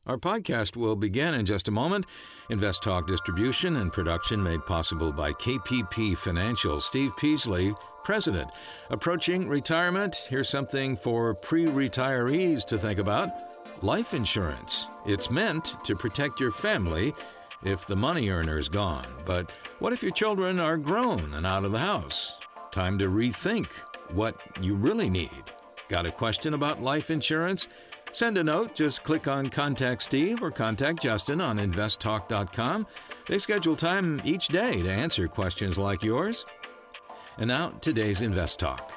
Our podcast will begin in just a moment. Invest Talk distribution and production made possible by KPP Financial. Steve Peasley, President. Approaching retirement, here's something for pre-retirees to think about. Life insurance. It's meant to protect your family if the money earner's gone. But what if your children are grown and out of the house? Time to rethink what you really need. Got a question about life insurance? Send a note. Just click on Contact Steve or Contact Justin on investtalk.com. They schedule time each day to answer questions like yours. And now, today's Invest Talk.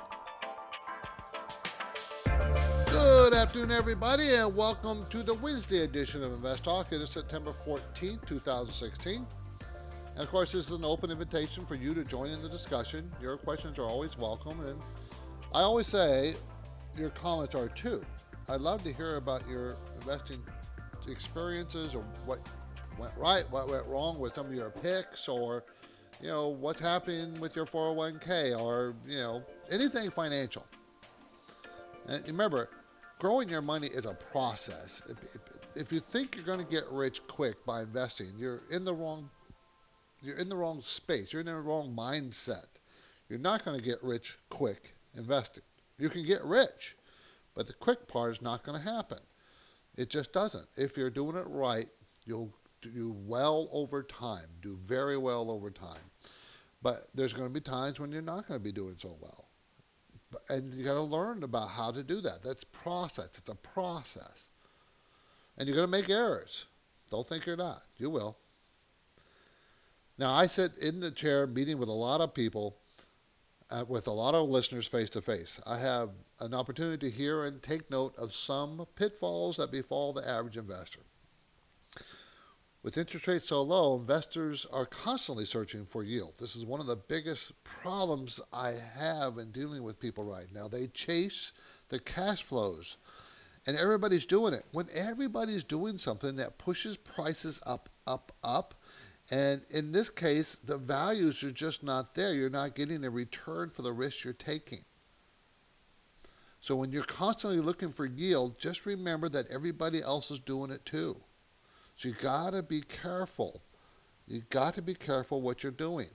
Good afternoon, everybody, and welcome to the Wednesday edition of Invest Talk. It is September 14th, 2016. And, of course, this is an open invitation for you to join in the discussion. Your questions are always welcome, and I always say your comments are too. I'd love to hear about your investing experiences, or what went right, what went wrong with some of your picks, or, what's happening with your 401k, or, anything financial. And remember, growing your money is a process. If you think you're going to get rich quick by investing, you're in the wrong space. You're in the wrong mindset. You're not going to get rich quick investing. You can get rich, but the quick part is not going to happen. It just doesn't. If you're doing it right, you'll do well over time, do very well over time. But there's going to be times when you're not going to be doing so well. And you got to learn about how to do that. That's process. It's a process. And you're going to make errors. Don't think you're not. You will. Now, I sit in the chair meeting with a lot of people, with a lot of listeners face to face. I have an opportunity to hear and take note of some pitfalls that befall the average investor. With interest rates so low, investors are constantly searching for yield. This is one of the biggest problems I have in dealing with people right now. They chase the cash flows, and everybody's doing it. When everybody's doing something that pushes prices up, and in this case, the values are just not there. You're not getting a return for the risk you're taking. So when you're constantly looking for yield, just remember that everybody else is doing it too. So you got to be careful. You got to be careful what you're doing.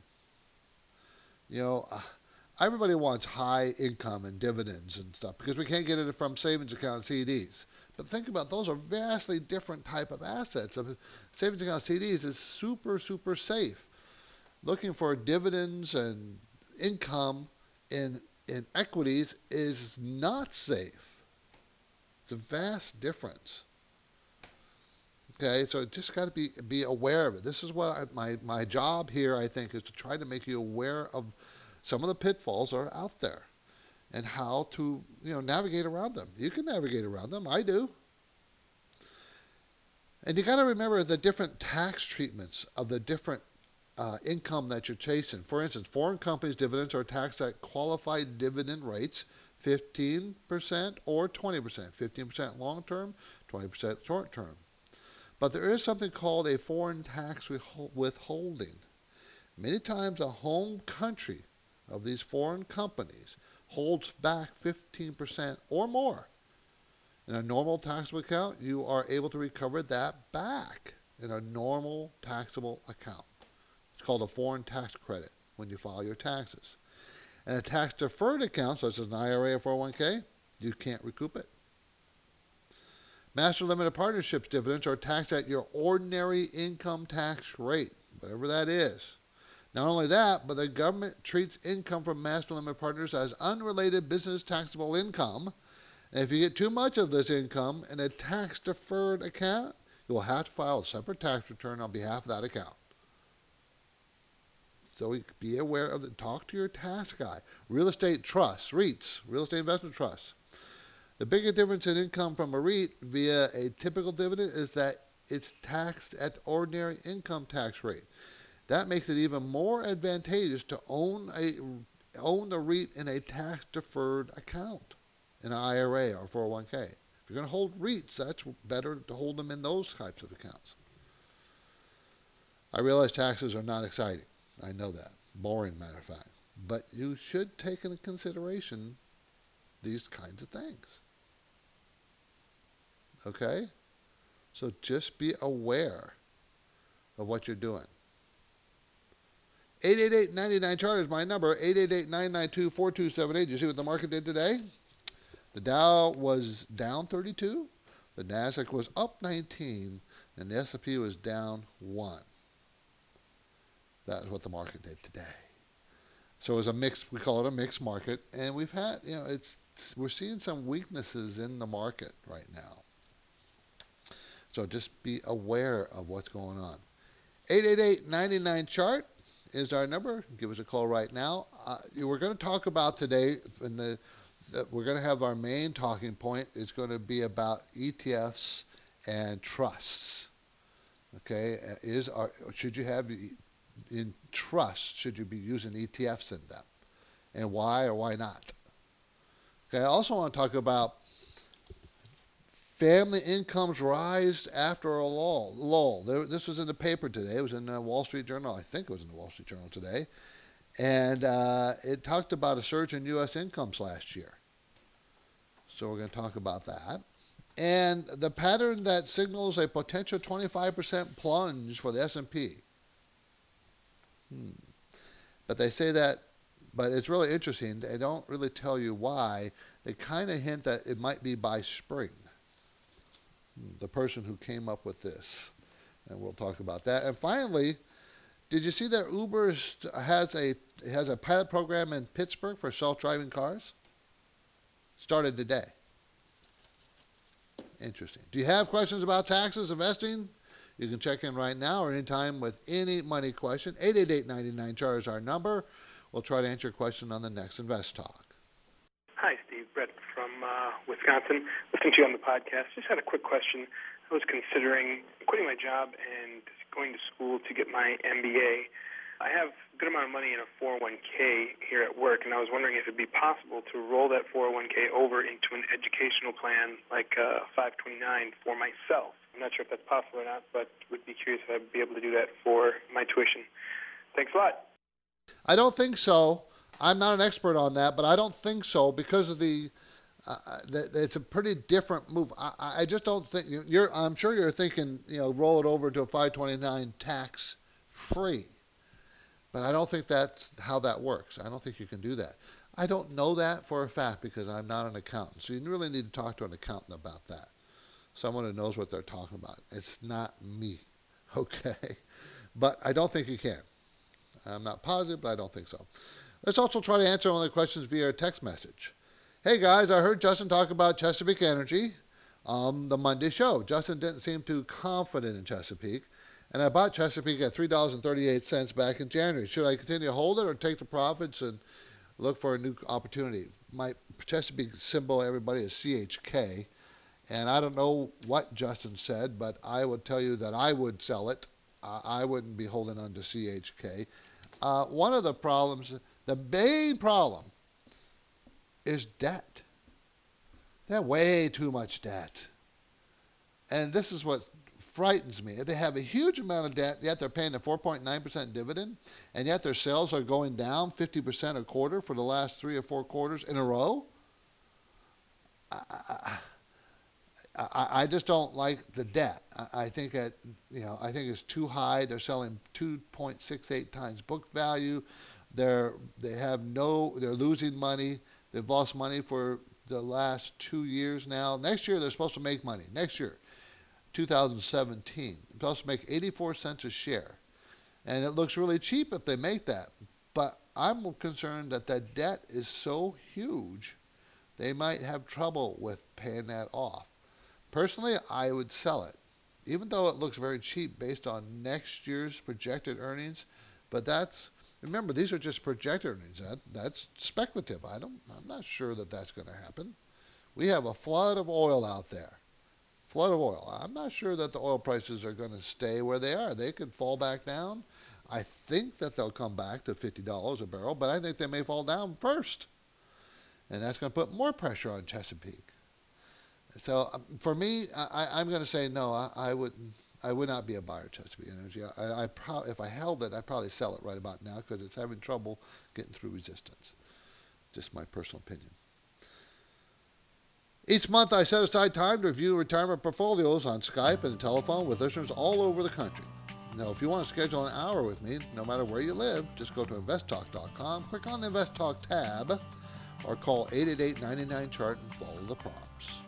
Everybody wants high income and dividends and stuff because we can't get it from savings account CDs. But think about, those are vastly different type of assets. Savings account CDs is super, super safe. Looking for dividends and income in equities is not safe. It's a vast difference. Okay, so just got to be aware of it. This is what my job here, I think, is to try to make you aware of some of the pitfalls that are out there and how to navigate around them. You can navigate around them. I do. And you got to remember the different tax treatments of the different income that you're chasing. For instance, foreign companies' dividends are taxed at qualified dividend rates, 15% or 20%. 15% long term, 20% short term. But there is something called a foreign tax withholding. Many times the home country of these foreign companies holds back 15% or more. In a normal taxable account, you are able to recover that back in a normal taxable account. It's called a foreign tax credit when you file your taxes. And a tax-deferred account, such as an IRA or 401k, you can't recoup it. Master Limited Partnerships dividends are taxed at your ordinary income tax rate, whatever that is. Not only that, but the government treats income from Master Limited Partners as unrelated business taxable income. And if you get too much of this income in a tax-deferred account, you will have to file a separate tax return on behalf of that account. So be aware of it. Talk to your tax guy. Real estate trusts, REITs, real estate investment trusts. The biggest difference in income from a REIT via a typical dividend is that it's taxed at the ordinary income tax rate. That makes it even more advantageous to own the REIT in a tax-deferred account, in an IRA or 401k. If you're going to hold REITs, that's better to hold them in those types of accounts. I realize taxes are not exciting. I know that. Boring, matter of fact. But you should take into consideration these kinds of things. Okay? So just be aware of what you're doing. 888-99-CHART is my number, 888-992-4278. Did you see what the market did today? The Dow was down 32, the Nasdaq was up 19, and the S&P was down 1. That's what the market did today. So it was a mixed, we call it a mixed market, and we've had, we're seeing some weaknesses in the market right now. So just be aware of what's going on. 888-99-CHART is our number. Give us a call right now. We're going to talk about today, we're going to have our main talking point. It's going to be about ETFs and trusts. Okay, should you have in trusts? Should you be using ETFs in them, and why or why not? Okay, I also want to talk about family incomes rise after a lull. This was in the paper today. It was in the Wall Street Journal. I think it was in the Wall Street Journal today. And it talked about a surge in U.S. incomes last year. So we're going to talk about that. And the pattern that signals a potential 25% plunge for the S&P. But they say that, but it's really interesting. They don't really tell you why. They kind of hint that it might be by spring. The person who came up with this. And we'll talk about that. And finally, did you see that Uber has a pilot program in Pittsburgh for self-driving cars? Started today. Interesting. Do you have questions about taxes, investing? You can check in right now or anytime with any money question. 888-99-CHART is our number. We'll try to answer your question on the next Invest Talk. Hi, Steve. Brett from Wisconsin. Listening to you on the podcast. Just had a quick question. I was considering quitting my job and going to school to get my MBA. I have a good amount of money in a 401k here at work, and I was wondering if it would be possible to roll that 401k over into an educational plan like 529 for myself. I'm not sure if that's possible or not, but would be curious if I'd be able to do that for my tuition. Thanks a lot. I don't think so. I'm not an expert on that, but I don't think so because of it's a pretty different move. I just don't think I'm sure you're thinking, roll it over to a 529 tax free, but I don't think that's how that works. I don't think you can do that. I don't know that for a fact because I'm not an accountant. So you really need to talk to an accountant about that. Someone who knows what they're talking about. It's not me, okay? But I don't think you can. I'm not positive, but I don't think so. Let's also try to answer one of the questions via text message. Hey guys, I heard Justin talk about Chesapeake Energy on the Monday show. Justin didn't seem too confident in Chesapeake, and I bought Chesapeake at $3.38 back in January. Should I continue to hold it or take the profits and look for a new opportunity? My Chesapeake symbol, everybody, is CHK, and I don't know what Justin said, but I would tell you that I would sell it. I wouldn't be holding on to CHK. One of the problems, the main problem, is debt. They have way too much debt. And this is what frightens me. They have a huge amount of debt, yet they're paying a 4.9% dividend, and yet their sales are going down 50% a quarter for the last 3 or 4 quarters in a row. I just don't like the debt. I think it's too high. They're selling 2.68 times book value. They're losing money. They've lost money for the last 2 years now. Next year, they're supposed to make money. Next year, 2017, they're supposed to make 84 cents a share. And it looks really cheap if they make that. But I'm concerned that that debt is so huge, they might have trouble with paying that off. Personally, I would sell it, even though it looks very cheap based on next year's projected earnings. But remember, these are just projected earnings. That's speculative. I'm not sure that that's going to happen. We have a flood of oil out there. Flood of oil. I'm not sure that the oil prices are going to stay where they are. They could fall back down. I think that they'll come back to $50 a barrel, but I think they may fall down first. And that's going to put more pressure on Chesapeake. So for me, I'm going to say no. I would not be a buyer of Chesapeake Energy. If I held it, I'd probably sell it right about now because it's having trouble getting through resistance. Just my personal opinion. Each month, I set aside time to review retirement portfolios on Skype and telephone with listeners all over the country. Now, if you want to schedule an hour with me, no matter where you live, just go to investtalk.com, click on the Invest Talk tab, or call 888-99-CHART and follow the prompts.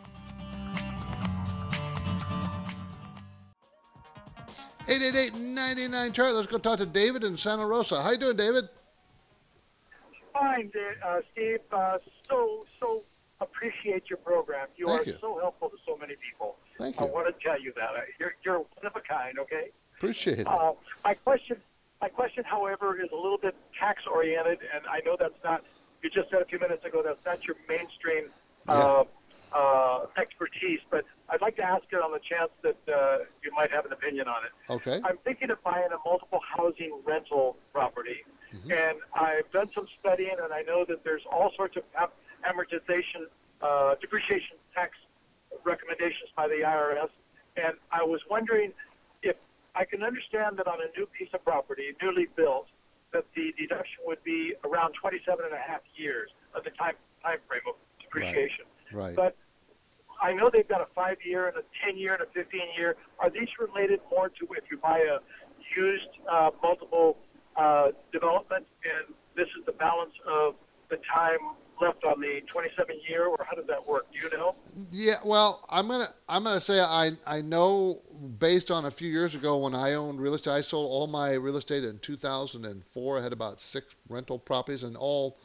888-99-CHART. Let's go talk to David in Santa Rosa. How you doing, David? Fine, Steve. So appreciate your program. You Thank are you. so helpful to so many people. Thank I you. want to tell you that. You're one of a kind, okay? Appreciate it. My question, however, is a little bit tax-oriented, and I know that's not, you just said a few minutes ago, that's not your mainstream expertise, but I'd like to ask it on the chance that you might have an opinion on it. Okay. I'm thinking of buying a multiple housing rental property, and I've done some studying, and I know that there's all sorts of amortization, depreciation tax recommendations by the IRS, and I was wondering if I can understand that on a new piece of property, newly built, that the deduction would be around 27 and a half years of the time frame of depreciation. Right. But I know they've got a 5-year and a 10-year and a 15-year. Are these related more to if you buy a used multiple development, and this is the balance of the time left on the 27-year, or how does that work? Do you know? Yeah, well, I'm gonna say I know based on a few years ago when I owned real estate. I sold all my real estate in 2004. I had about 6 rental properties and all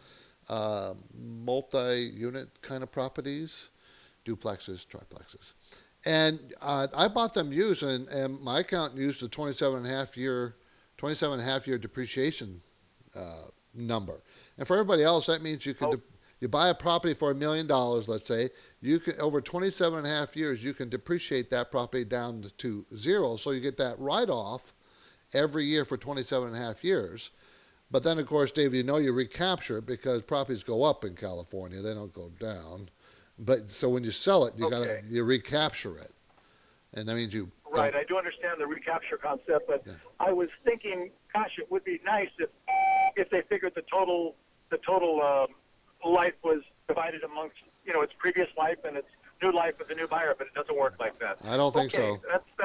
multi-unit kind of properties, duplexes, triplexes, and I bought them used, and my account used a 27 and a half year depreciation number. And for everybody else, that means you can. You buy a property for $1 million, let's say, you can, over 27 and a half years, you can depreciate that property down to 0. So you get that write-off every year for 27 and a half years. But then, of course, Dave, you know you recapture it because properties go up in California. They don't go down. But so when you sell it, you recapture it. And that means you... Right, I do understand the recapture concept, but I was thinking, gosh, it would be nice if they figured the total life was divided amongst, its previous life and its new life with a new buyer, but it doesn't work like that. I don't think so.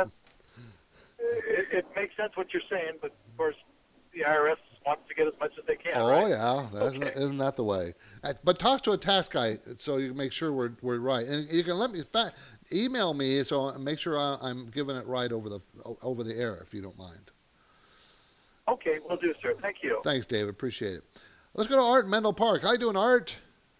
It makes sense what you're saying, but of course the IRS wants to get as much as they can. Oh, right? yeah. Isn't that the way? But talk to a tax guy so you can make sure we're right. And you can email me so make sure I'm giving it right over the air, if you don't mind. Okay, will do, sir. Thank you. Thanks, David. Appreciate it. Let's go to Art in Menlo Park. How you doing, Art?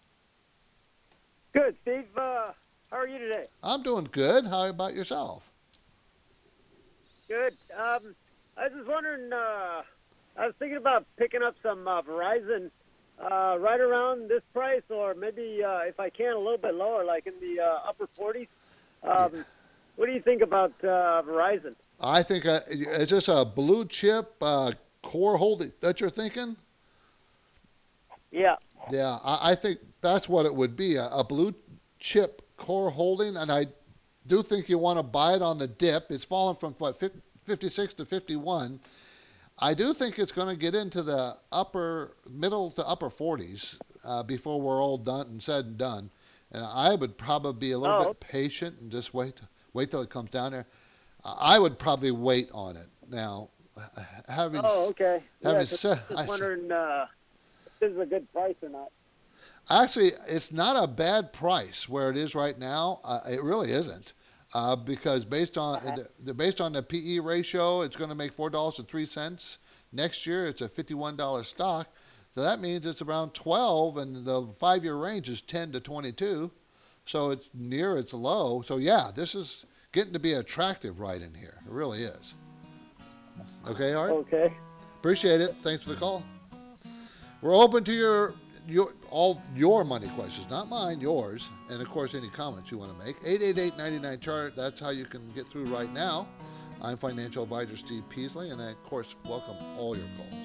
Good, Steve. How are you today? I'm doing good. How about yourself? Good. I was just wondering, I was thinking about picking up some Verizon right around this price, or maybe if I can, a little bit lower, like in the upper 40s. What do you think about Verizon? I think is this a blue chip core holding that you're thinking? Yeah. Yeah, I think that's what it would be, a blue chip core holding, and I do think you want to buy it on the dip. It's fallen from, 56 to 51. I do think it's going to get into the middle to upper 40s before we're all done and said and done. And I would probably be a little bit patient and just wait till it comes down there. I would probably wait on it. Now, okay. Just wondering if this is a good price or not. Actually, it's not a bad price where it is right now. It really isn't, because based on the PE ratio, it's going to make $4.03. Next year, it's a $51 stock, so that means it's around 12, and the 5-year range is 10 to 22, so it's near its low. So yeah, this is getting to be attractive right in here. It really is. Okay, Art? Okay. Appreciate it. Thanks for the call. We're open to all your money questions, not mine, yours, and of course any comments you want to make. 888-99-CHART, that's how you can get through right now. I'm financial advisor Steve Peasley, and I, of course, welcome all your calls.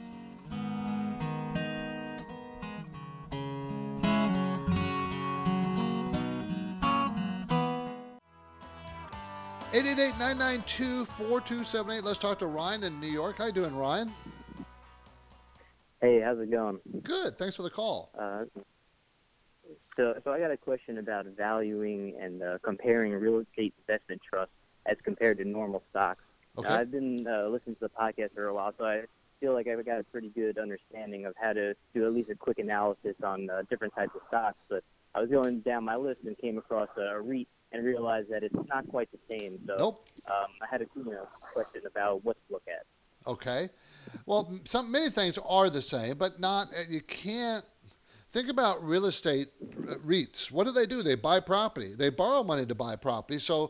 888-992-4278. Let's talk to Ryan in New York. How you doing, Ryan? Hey, how's it going? Good. Thanks for the call. So I got a question about valuing and comparing real estate investment trusts as compared to normal stocks. Okay. I've been listening to the podcast for a while, so I feel like I've got a pretty good understanding of how to do at least a quick analysis on different types of stocks. But I was going down my list and came across a REIT and realized that it's not quite the same. So Nope. I had a question about what to look at. Okay. Well, many things are the same, but not. You can't think about real estate REITs. What do? They buy property. They borrow money to buy property. So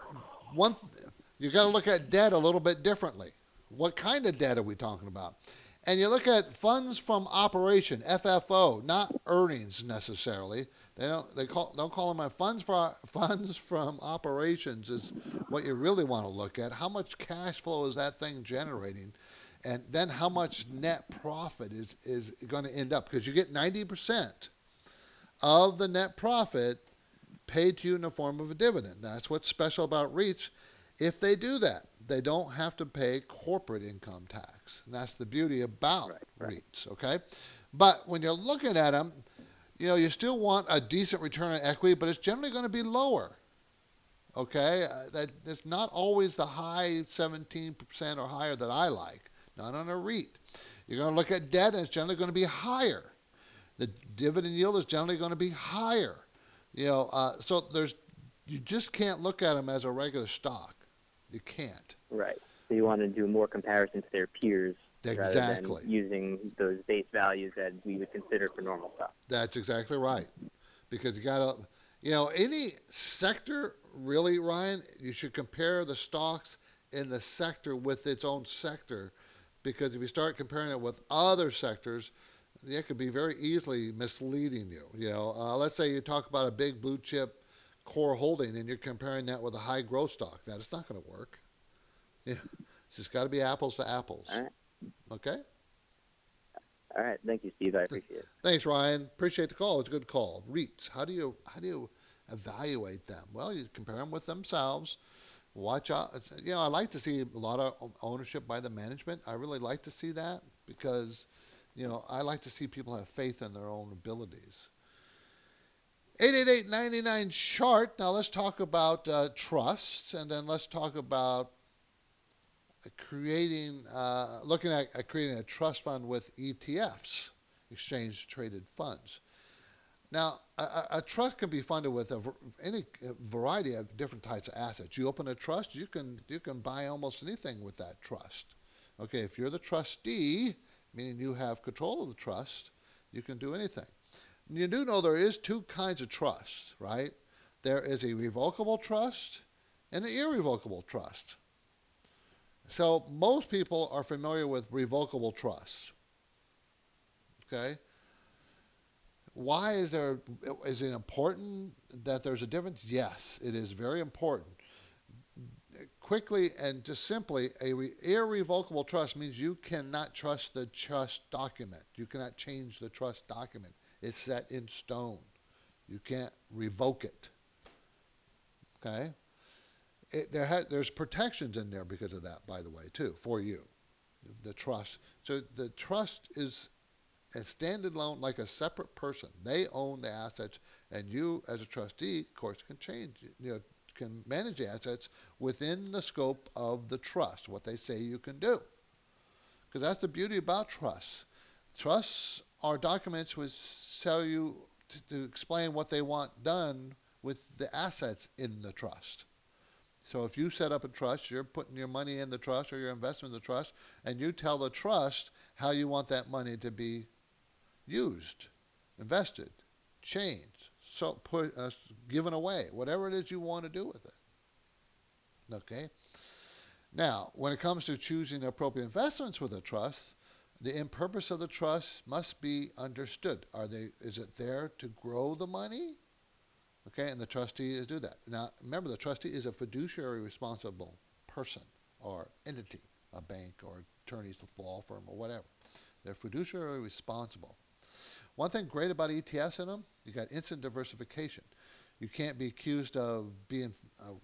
you got to look at debt a little bit differently. What kind of debt are we talking about? And you look at funds from operation, FFO, not earnings necessarily. Don't call them funds from operations is what you really want to look at. How much cash flow is that thing generating? And then how much net profit is going to end up? Because you get 90% of the net profit paid to you in the form of a dividend. That's what's special about REITs. If they do that, they don't have to pay corporate income tax. And that's the beauty about REITs, okay? But when you're looking at them, you still want a decent return on equity, but it's generally going to be lower, okay? It's not always the high 17% or higher that I like, not on a REIT. You're going to look at debt, and it's generally going to be higher. The dividend yield is generally going to be higher. So you just can't look at them as a regular stock. You can't. Right. So you want to do more comparison to their peers rather than using those base values that we would consider for normal stock. That's exactly right. Because you got to, any sector, really, Ryan, you should compare the stocks in the sector with its own sector. Because if you start comparing it with other sectors, it could be very easily misleading you. Let's say you talk about a big blue chip core holding and you're comparing that with a high growth stock. It's not going to work. It's just got to be apples to apples. All right. Okay? All right. Thank you, Steve. I appreciate it. Thanks, Ryan. Appreciate the call. It's a good call. REITs. How do you evaluate them? Well, you compare them with themselves. Watch out. I like to see a lot of ownership by the management. I really like to see that because, I like to see people have faith in their own abilities. 888-99-CHART. Now let's talk about trusts, and then let's talk about looking at creating a trust fund with ETFs, exchange traded funds. Now, a trust can be funded with any variety of different types of assets. You open a trust, you can buy almost anything with that trust. Okay, if you're the trustee, meaning you have control of the trust, you can do anything. You do know there is two kinds of trusts, right? There is a revocable trust and an irrevocable trust. So most people are familiar with revocable trusts. Okay? Why is it important that there's a difference? Yes, it is very important. Quickly and just simply, irrevocable trust means you cannot trust the trust document. You cannot change the trust document. It's set in stone. You can't revoke it. Okay? There's protections in there because of that, by the way, too, for you. The trust. So the trust is a standalone, like a separate person. They own the assets, and you, as a trustee, of course, can can manage the assets within the scope of the trust, what they say you can do. Because that's the beauty about trusts. Trusts are documents which tell you to explain what they want done with the assets in the trust. So if you set up a trust, you're putting your money in the trust or your investment in the trust, and you tell the trust how you want that money to be used, invested, changed, given away, whatever it is you want to do with it. Okay? Now, when it comes to choosing appropriate investments with a trust, the end purpose of the trust must be understood. Is it there to grow the money? Okay, and the trustee is do that. Now, remember, the trustee is a fiduciary responsible person or entity, a bank or attorney's law firm or whatever. They're fiduciary responsible. One thing great about ETFs in them, you got instant diversification. You can't be accused of being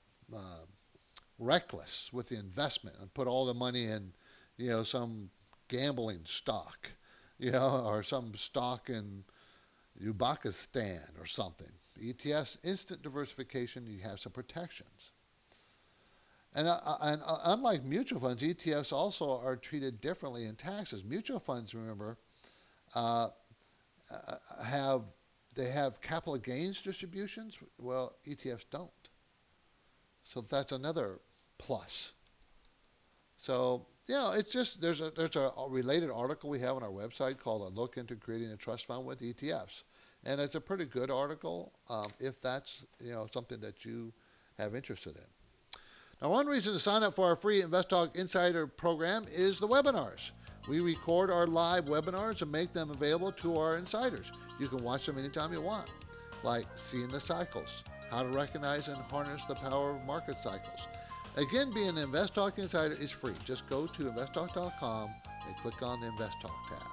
reckless with the investment and put all the money in, some gambling stock, or some stock in, Uzbekistan or something. ETFs, instant diversification, you have some protections. And unlike mutual funds, ETFs also are treated differently in taxes. Mutual funds, remember, have capital gains distributions. Well, ETFs don't. So that's another plus. So it's just there's a related article we have on our website called "A Look into Creating a Trust Fund with ETFs," and it's a pretty good article if that's something that you have interested in. Now, one reason to sign up for our free InvestTalk Insider program is the webinars. We record our live webinars and make them available to our insiders. You can watch them anytime you want, like Seeing the Cycles, How to Recognize and Harness the Power of Market Cycles. Again, being an InvestTalk Insider is free. Just go to investtalk.com and click on the InvestTalk tab.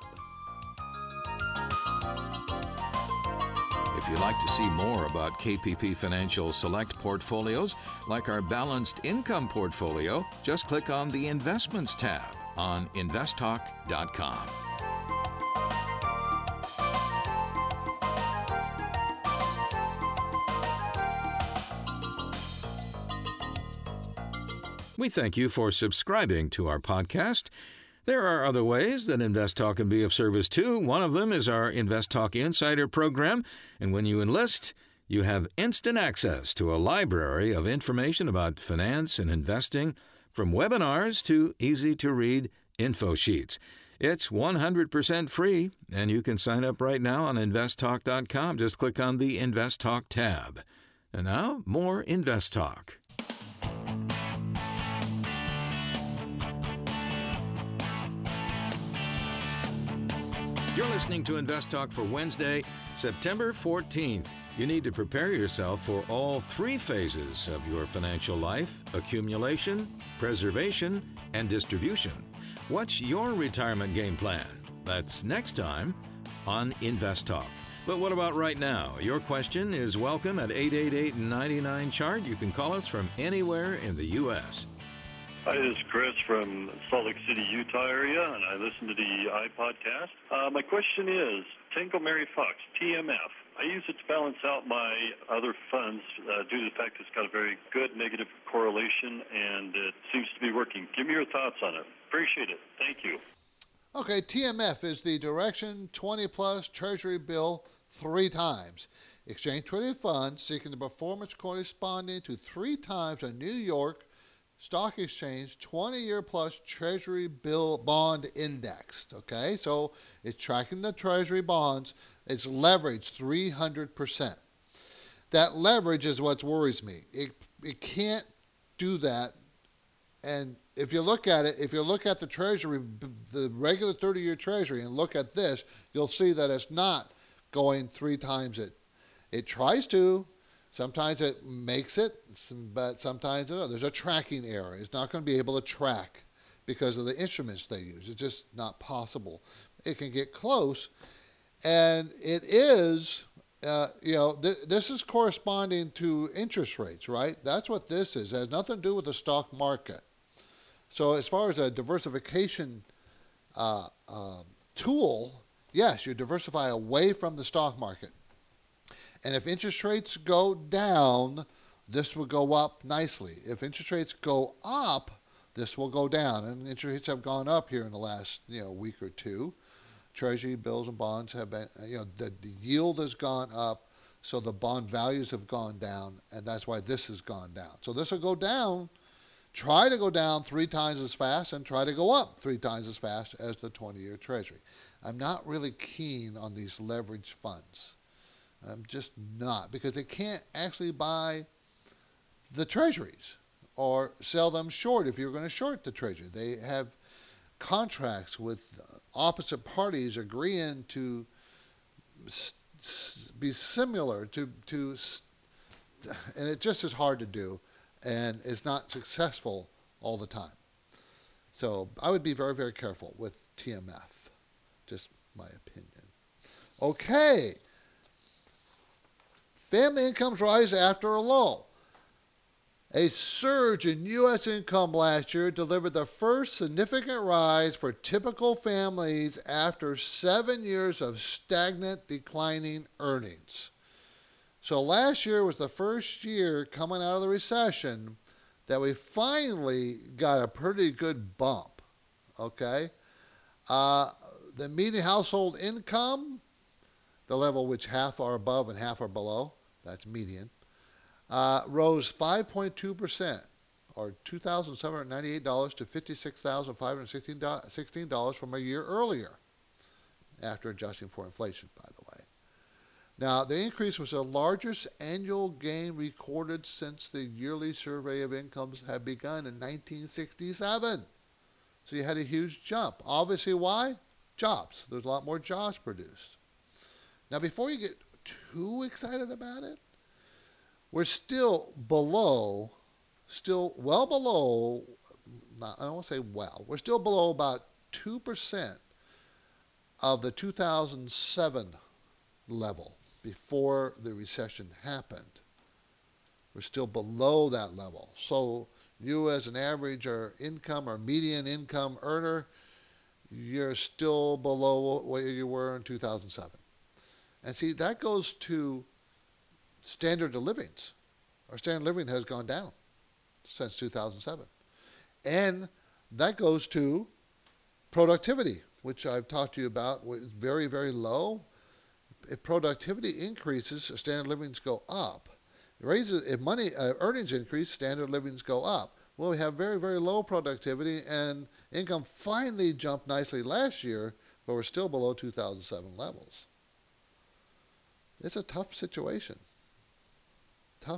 If you'd like to see more about KPP Financial Select portfolios, like our Balanced Income portfolio, just click on the Investments tab on investtalk.com. We thank you for subscribing to our podcast. There are other ways that InvestTalk can be of service too. One of them is our InvestTalk Insider program, and when you enlist, you have instant access to a library of information about finance and investing, from webinars to easy-to-read info sheets. It's 100% free, and you can sign up right now on investtalk.com. Just click on the InvestTalk tab. And now, more InvestTalk. You're listening to Invest Talk for Wednesday, September 14th. You need to prepare yourself for all three phases of your financial life: accumulation, preservation, and distribution. What's your retirement game plan? That's next time on Invest Talk. But what about right now? Your question is welcome at 888-99-CHART. You can call us from anywhere in the U.S. Hi, this is Chris from Salt Lake City, Utah area, and I listen to the iPodcast. My question is, Tango Mary Fox, TMF. I use it to balance out my other funds due to the fact it's got a very good negative correlation, and it seems to be working. Give me your thoughts on it. Appreciate it. Thank you. Okay, TMF is the Direction 20-plus Treasury bill 3 times. Exchange-traded funds seeking the performance corresponding to 3 times a New York Stock Exchange 20-year plus Treasury bill bond indexed. Okay, so it's tracking the Treasury bonds. It's leveraged 300%. That leverage is what worries me. It can't do that. And if you look at it, if you look at the Treasury, the regular 30-year Treasury, and look at this, you'll see that it's not going 3 times it. It tries to. Sometimes it makes it, but sometimes there's a tracking error. It's not going to be able to track because of the instruments they use. It's just not possible. It can get close, and it is, this is corresponding to interest rates, right? That's what this is. It has nothing to do with the stock market. So as far as a diversification tool, yes, you diversify away from the stock market. And if interest rates go down, this will go up nicely. If interest rates go up, this will go down. And interest rates have gone up here in the last week or two. Treasury bills and bonds have been, the yield has gone up, so the bond values have gone down, and that's why this has gone down. So this will go down, try to go down 3 times as fast, and try to go up 3 times as fast as the 20-year Treasury. I'm not really keen on these leveraged funds. I'm just not, because they can't actually buy the treasuries or sell them short if you're going to short the treasury. They have contracts with opposite parties agreeing to be similar to, and it just is hard to do, and it's not successful all the time. So I would be very, very careful with TMF. Just my opinion. Okay. Family incomes rise after a lull. A surge in U.S. income last year delivered the first significant rise for typical families after 7 years of stagnant, declining earnings. So last year was the first year coming out of the recession that we finally got a pretty good bump, okay? The median household income, the level which half are above and half are below, that's median, rose 5.2%, or $2,798 to $56,516 from a year earlier, after adjusting for inflation, by the way. Now, the increase was the largest annual gain recorded since the yearly survey of incomes had begun in 1967. So you had a huge jump. Obviously, why? Jobs. There's a lot more jobs produced. Now, before you get too excited about it, we're still well below, I don't want to say well, we're still below about 2% of the 2007 level before the recession happened. We're still below that level. So you as an average or income or median income earner, you're still below what you were in 2007. And see, that goes to standard of livings. Our standard of living has gone down since 2007. And that goes to productivity, which I've talked to you about, was very, very low. If productivity increases, standard of livings go up. If earnings increase, standard of livings go up. Well, we have very, very low productivity, and income finally jumped nicely last year, but we're still below 2007 levels. It's a tough situation. Tough.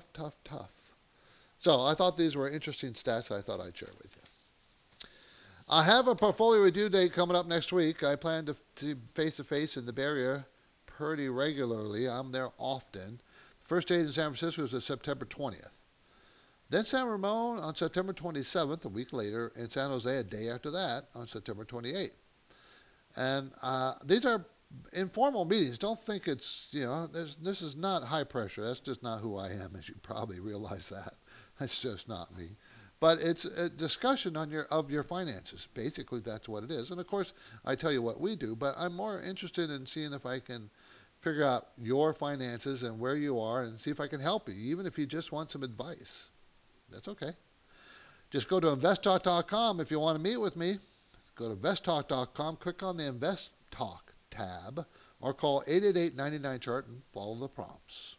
So I thought these were interesting stats I thought I'd share with you. I have a portfolio review date coming up next week. I plan to face-to-face in the Bay Area pretty regularly. I'm there often. First date in San Francisco is September 20th. Then San Ramon on September 27th, a week later, and San Jose a day after that on September 28th. And these are informal meetings. Don't think it's, this is not high pressure. That's just not who I am, as you probably realize that. That's just not me. But it's a discussion of your finances. Basically, that's what it is. And, of course, I tell you what we do, but I'm more interested in seeing if I can figure out your finances and where you are and see if I can help you, even if you just want some advice. That's okay. Just go to investtalk.com if you want to meet with me. Go to investtalk.com, click on the Invest Talk tab, or call 888-99-CHART and follow the prompts.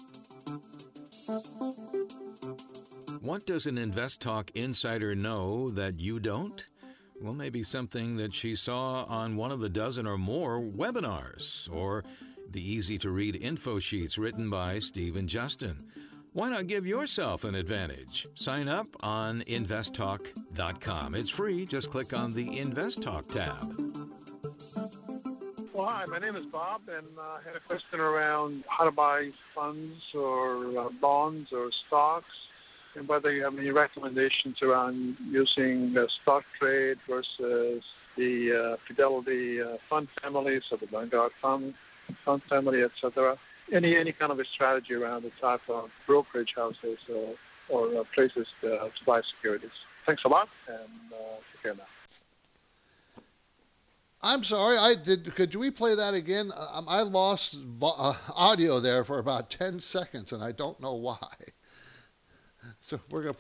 What does an Invest Talk insider know that you don't? Well, maybe something that she saw on one of the dozen or more webinars, or the easy-to-read info sheets written by Steve and Justin. Why not give yourself an advantage? Sign up on investtalk.com. It's free. Just click on the Invest Talk tab. Well, hi, my name is Bob, and I had a question around how to buy funds or bonds or stocks, and whether you have any recommendations around using the stock trade versus the Fidelity fund families or the Vanguard fund family, etc. Any kind of a strategy around the type of brokerage houses or places to buy securities. Thanks a lot, and take care now. I'm sorry, could we play that again? I lost audio there for about 10 seconds, and I don't know why. So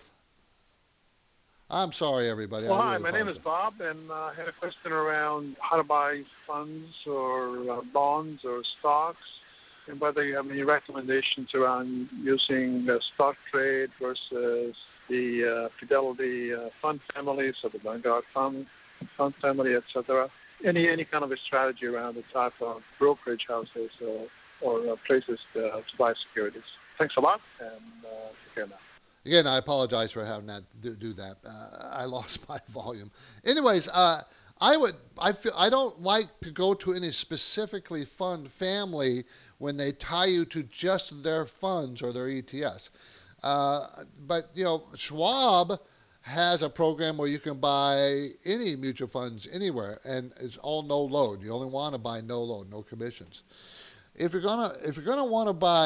I'm sorry, everybody. Well, hi, my name is Bob, and I had a question around how to buy funds or bonds or stocks, and whether you have any recommendations around using the stock trade versus the Fidelity fund families or the Vanguard fund family, etc. Any kind of a strategy around the type of brokerage houses or places to buy securities. Thanks a lot, and take care now. Again, I apologize for having that do that. I lost my volume. Anyways, I don't like to go to any specifically fund family when they tie you to just their funds or their ETFs. But Schwab has a program where you can buy any mutual funds anywhere, and it's all no load. You only want to buy no load, no commissions. If you're gonna want to buy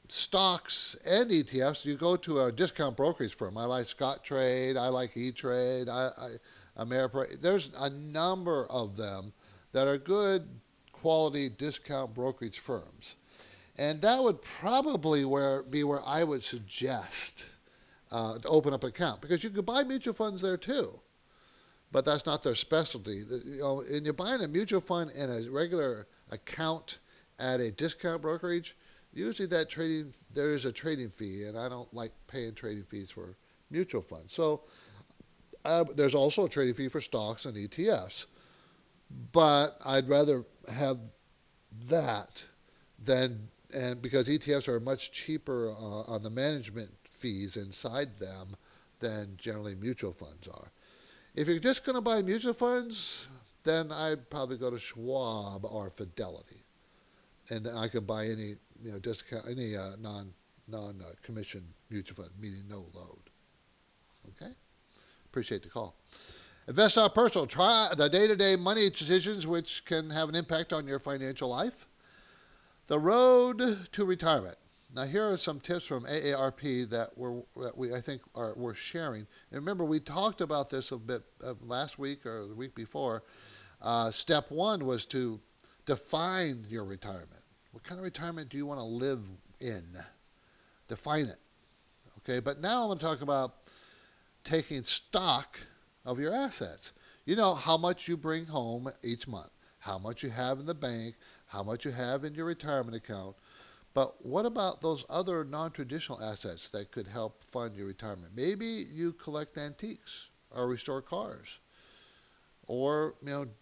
stocks and ETFs, you go to a discount brokerage firm. I like Scottrade, I like E-Trade, Ameriprise. There's a number of them that are good quality discount brokerage firms. And that would probably be where I would suggest to open up an account, because you could buy mutual funds there too, but that's not their specialty. And you're buying a mutual fund and a regular account at a discount brokerage, usually there is a trading fee, and I don't like paying trading fees for mutual funds. So there's also a trading fee for stocks and ETFs, but I'd rather have that and because ETFs are much cheaper on the management fees inside them than generally mutual funds are. If you're just going to buy mutual funds, then I'd probably go to Schwab or Fidelity, and then I could buy any discount, any non-commission mutual fund, meaning no load. Okay, appreciate the call. InvestTalk Personal. Try the day-to-day money decisions which can have an impact on your financial life. The road to retirement. Now, here are some tips from AARP that I think are worth sharing. And remember, we talked about this a bit last week or the week before. Step one was to define your retirement. What kind of retirement do you want to live in? Define it. Okay, but now I'm going to talk about taking stock of your assets. You know how much you bring home each month, how much you have in the bank, how much you have in your retirement account. But what about those other non-traditional assets that could help fund your retirement? Maybe you collect antiques or restore cars, or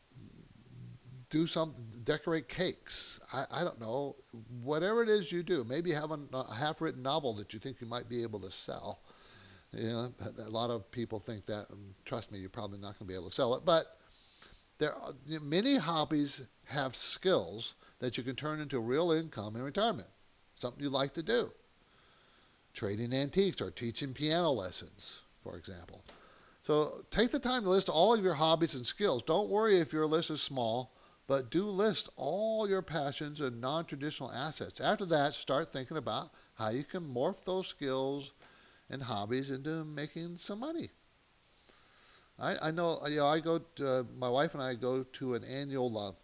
decorate cakes. I don't know. Whatever it is you do, maybe you have a half-written novel that you think you might be able to sell. A lot of people think that. And trust me, you're probably not going to be able to sell it. But many hobbies have skills that you can turn into real income in retirement. Something you like to do. Trading antiques or teaching piano lessons, for example. So take the time to list all of your hobbies and skills. Don't worry if your list is small, but do list all your passions and non-traditional assets. After that, start thinking about how you can morph those skills and hobbies into making some money. I know, I go to, my wife and I go to an annual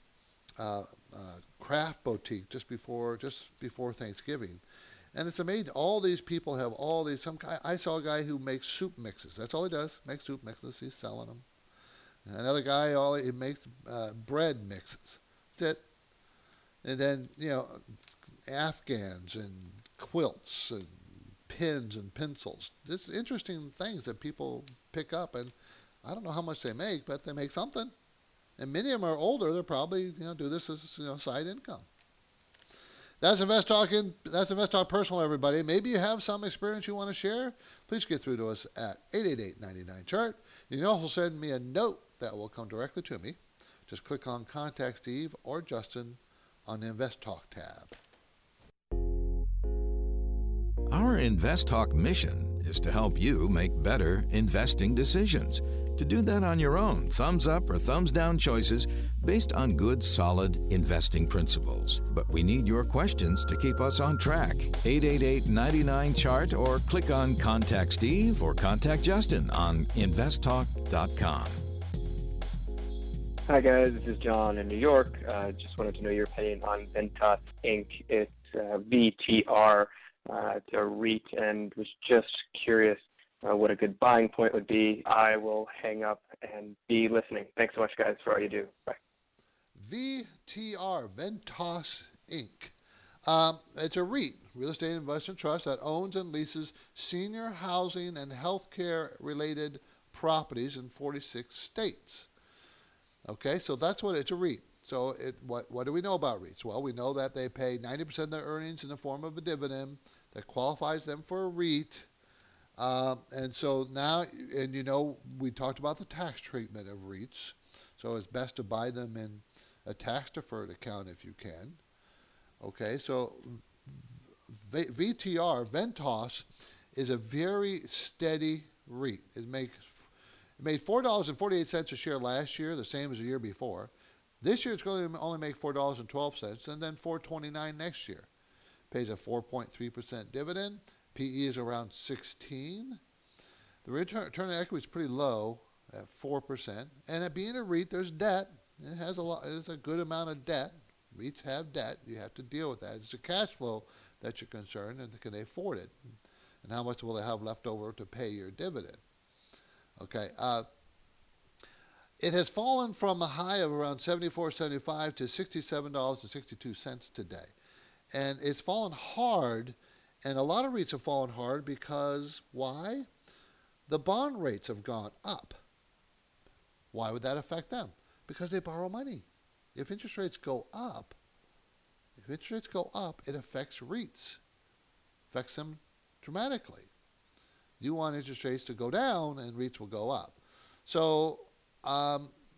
craft boutique just before Thanksgiving, and it's amazing. All these people have all these. I saw a guy who makes soup mixes. That's all he does. Makes soup mixes. He's selling them. Another guy, he makes bread mixes. That's it. And then Afghans and quilts and pens and pencils. Just interesting things that people pick up, and I don't know how much they make, but they make something. And many of them are older. They're probably do this as side income. That's InvestTalk Personal, everybody. Maybe you have some experience you want to share. Please get through to us at 888-99-CHART. You can also send me a note that will come directly to me. Just click on Contact Steve or Justin on the InvestTalk tab. Our InvestTalk mission is to help you make better investing decisions. To do that on your own, thumbs up or thumbs down choices based on good, solid investing principles. But we need your questions to keep us on track. 888-99-CHART or click on Contact Steve or Contact Justin on investtalk.com. Hi guys, this is John in New York. Just wanted to know your opinion on Ventas Inc. It's VTR. It's a REIT, and was just curious what a good buying point would be. I will hang up and be listening. Thanks so much, guys, for all you do. Bye. VTR, Ventas Inc. It's a REIT, Real Estate Investment Trust, that owns and leases senior housing and healthcare-related properties in 46 states. Okay, so that's what it's a REIT. So what do we know about REITs? Well, we know that they pay 90% of their earnings in the form of a dividend that qualifies them for a REIT. And so now, we talked about the tax treatment of REITs. So it's best to buy them in a tax-deferred account if you can. Okay, so VTR, Ventas, is a very steady REIT. It made $4.48 a share last year, the same as the year before. This year it's going to only make $4.12, and then $4.29 next year. pays a 4.3% dividend. PE is around 16. The return on equity is pretty low at 4%. And at being a REIT, there's debt. It has it's a good amount of debt. REITs have debt. You have to deal with that. It's a cash flow that you're concerned, and can they afford it? And how much will they have left over to pay your dividend? Okay. It has fallen from a high of around $74.75 to $67.62 today. And it's fallen hard, and a lot of REITs have fallen hard because, why? The bond rates have gone up. Why would that affect them? Because they borrow money. If interest rates go up, it affects REITs. Affects them dramatically. You want interest rates to go down, and REITs will go up. So I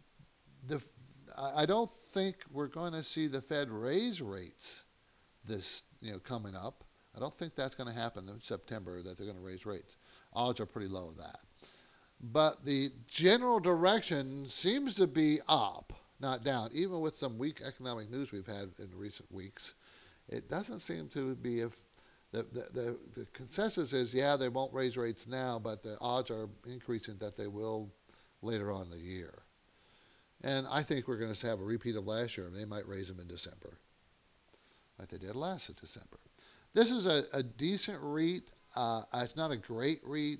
don't think we're going to see the Fed raise rates coming up. I don't think that's going to happen in September, that they're going to raise rates. Odds are pretty low of that. But the general direction seems to be up, not down. Even with some weak economic news we've had in recent weeks, it doesn't seem to be the consensus is, yeah, they won't raise rates now, but the odds are increasing that they will later on in the year. And I think we're going to have a repeat of last year. They might raise them in December, like they did last December. This is a decent REIT. It's not a great REIT.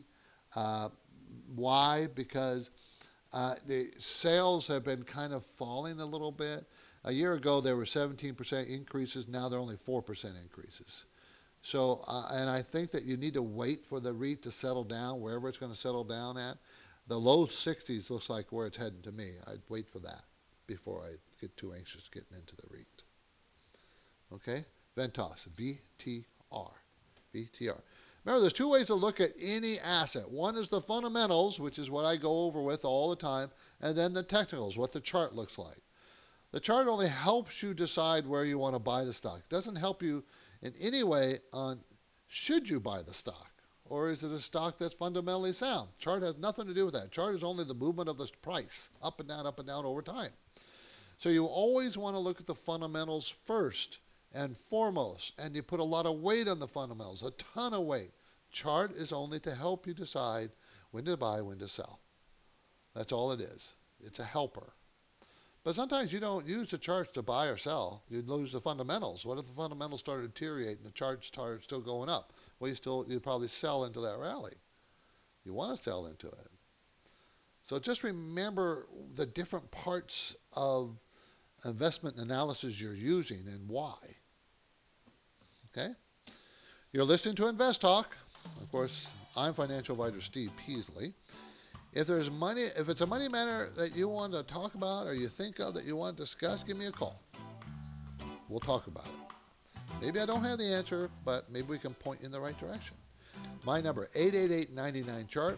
Why? Because the sales have been kind of falling a little bit. A year ago, there were 17% increases. Now they're only 4% increases. So, and I think that you need to wait for the REIT to settle down, wherever it's going to settle down at. The low 60s looks like where it's heading to me. I'd wait for that before I get too anxious getting into the REIT. Okay? Ventas, VTR. VTR. Remember, there's two ways to look at any asset. One is the fundamentals, which is what I go over with all the time, and then the technicals, what the chart looks like. The chart only helps you decide where you want to buy the stock. It doesn't help you in any way on should you buy the stock, or is it a stock that's fundamentally sound. Chart has nothing to do with that. Chart is only the movement of the price, up and down over time. So you always want to look at the fundamentals first and foremost, and you put a lot of weight on the fundamentals, a ton of weight. Chart is only to help you decide when to buy, when to sell. That's all it is. It's a helper. But sometimes you don't use the charts to buy or sell. You lose the fundamentals. What if the fundamentals start to deteriorate and the charts start still going up? Well, you probably sell into that rally. You want to sell into it. So just remember the different parts of investment analysis you're using and why. Okay? You're listening to Invest Talk. Of course, I'm financial advisor Steve Peasley. If it's a money matter that you want to talk about or you think of that you want to discuss, give me a call. We'll talk about it. Maybe I don't have the answer, but maybe we can point you in the right direction. My number, 888-99-CHART,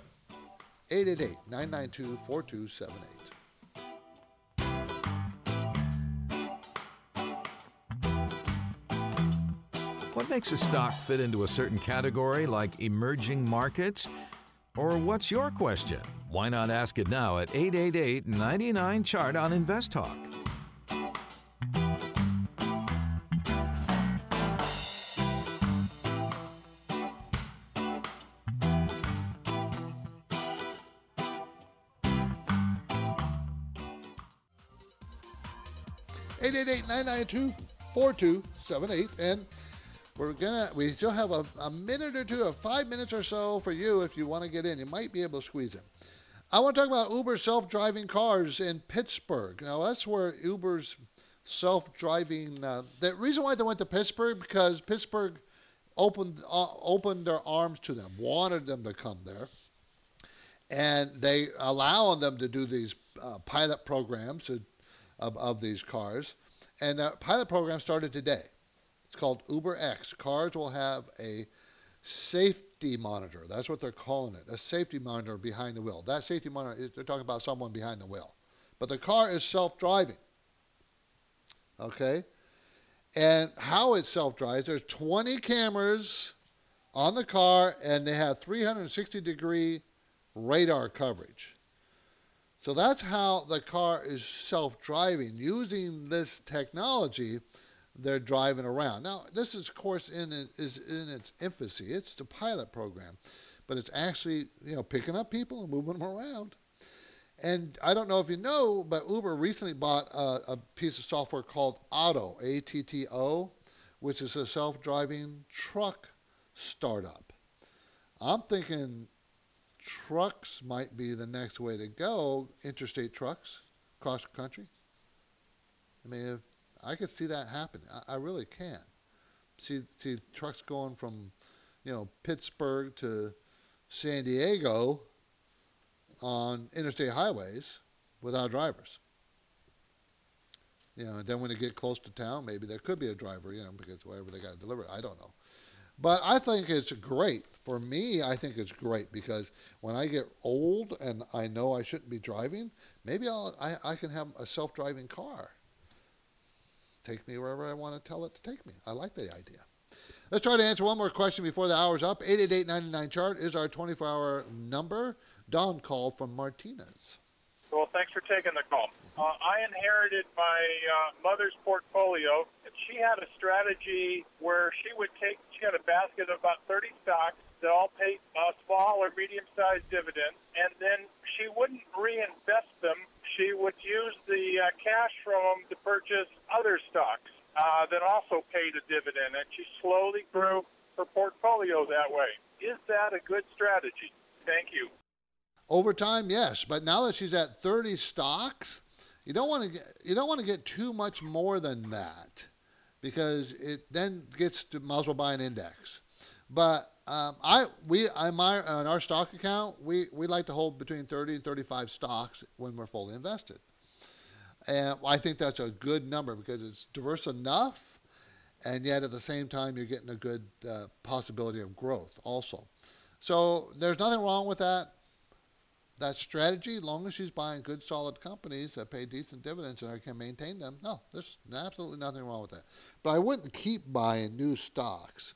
888-992-4278. What makes a stock fit into a certain category like emerging markets? Or what's your question? Why not ask it now at 888-99-CHART on Invest Talk. (888-992-4278) and we still have a minute or two, 5 minutes or so for you if you want to get in. You might be able to squeeze in. I want to talk about Uber self-driving cars in Pittsburgh. Now, that's where Uber's self-driving, the reason why they went to Pittsburgh, because Pittsburgh opened their arms to them, wanted them to come there. And they allowing them to do these pilot programs of these cars. And that pilot program started today. It's called UberX. Cars will have a safety monitor. That's what they're calling it, a safety monitor behind the wheel. That safety monitor, they're talking about someone behind the wheel. But the car is self-driving. Okay? And how it self-drives, there's 20 cameras on the car, and they have 360-degree radar coverage. So that's how the car is self-driving. Using this technology, they're driving around. Now, this is, of course, is in its infancy. It's the pilot program, but it's actually, picking up people and moving them around. And I don't know if you know, but Uber recently bought a piece of software called Otto, A-T-T-O, which is a self-driving truck startup. I'm thinking trucks might be the next way to go, interstate trucks across the country. I mean, I could see that happening. I really can. See trucks going from, Pittsburgh to San Diego on interstate highways without drivers. And then when they get close to town, maybe there could be a driver, because whatever they got to deliver, I don't know. But I think it's great. For me, I think it's great because when I get old and I know I shouldn't be driving, maybe I can have a self-driving car. Take me wherever I want to tell it to take me. I like the idea. Let's try to answer one more question before the hour's up. 888-99-CHART is our 24-hour number. Don called from Martinez. Well, thanks for taking the call. I inherited my mother's portfolio, and she had a strategy where she had a basket of about 30 stocks that all paid small or medium-sized dividends, and then she wouldn't reinvest them. She would use the cash from them to purchase other stocks that also paid a dividend, and she slowly grew her portfolio that way. Is that a good strategy? Thank you. Over time, yes, but now that she's at 30 stocks, you don't want to get too much more than that, because it then gets to might as well buy an index. But on our stock account, we like to hold between 30 and 35 stocks when we're fully invested. And I think that's a good number because it's diverse enough, and yet at the same time you're getting a good possibility of growth also. So there's nothing wrong with that strategy, as long as she's buying good, solid companies that pay decent dividends and I can maintain them. No, there's absolutely nothing wrong with that. But I wouldn't keep buying new stocks,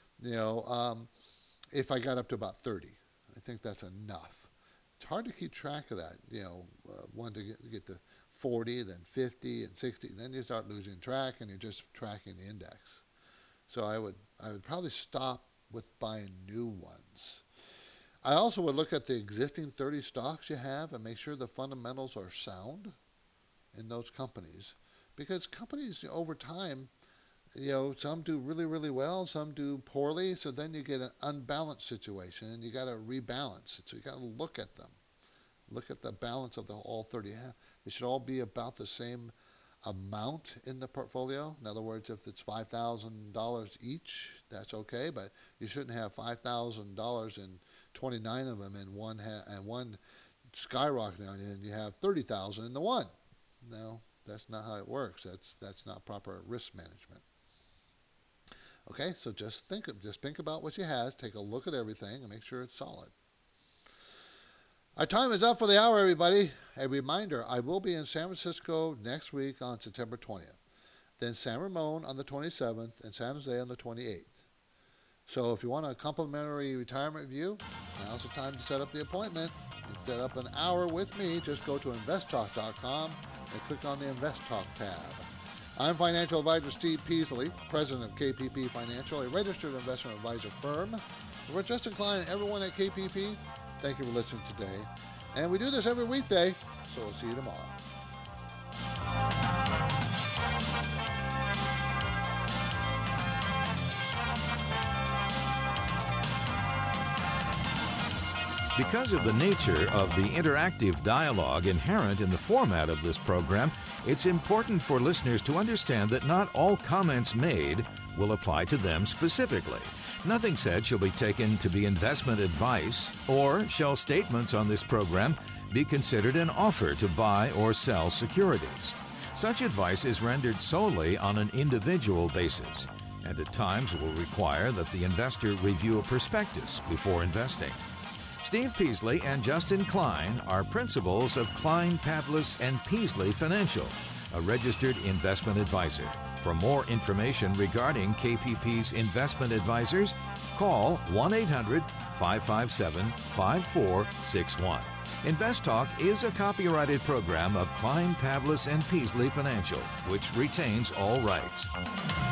if I got up to about 30. I think that's enough. It's hard to keep track of that, one to get to 40, then 50 and 60. Then you start losing track and you're just tracking the index. So I would probably stop with buying new ones. I also would look at the existing 30 stocks you have and make sure the fundamentals are sound in those companies. Because companies over time, some do really, really well, some do poorly, so then you get an unbalanced situation and you got to rebalance it. So you got to look at them. Look at the balance of all 30. They should all be about the same amount in the portfolio. In other words, if it's $5,000 each, that's okay, but you shouldn't have $5,000 in 29 of them and one skyrocketing on you, and you have 30,000 in the one. No, that's not how it works. That's not proper risk management. Okay, so just think about what she has, take a look at everything, and make sure it's solid. Our time is up for the hour, everybody. A reminder, I will be in San Francisco next week on September 20th. Then San Ramon on the 27th and San Jose on the 28th. So if you want a complimentary retirement review, now's the time to set up the appointment. And set up an hour with me. Just go to investtalk.com and click on the Invest Talk tab. I'm financial advisor Steve Peasley, president of KPP Financial, a registered investment advisor firm. For Justin Klein and everyone at KPP, thank you for listening today. And we do this every weekday, so we'll see you tomorrow. Because of the nature of the interactive dialogue inherent in the format of this program, it's important for listeners to understand that not all comments made will apply to them specifically. Nothing said shall be taken to be investment advice, or shall statements on this program be considered an offer to buy or sell securities. Such advice is rendered solely on an individual basis, and at times will require that the investor review a prospectus before investing. Steve Peasley and Justin Klein are principals of Klein, Pavlis & Peasley Financial, a registered investment advisor. For more information regarding KPP's investment advisors, call 1-800-557-5461. Invest Talk is a copyrighted program of Klein, Pavlis, and Peasley Financial, which retains all rights.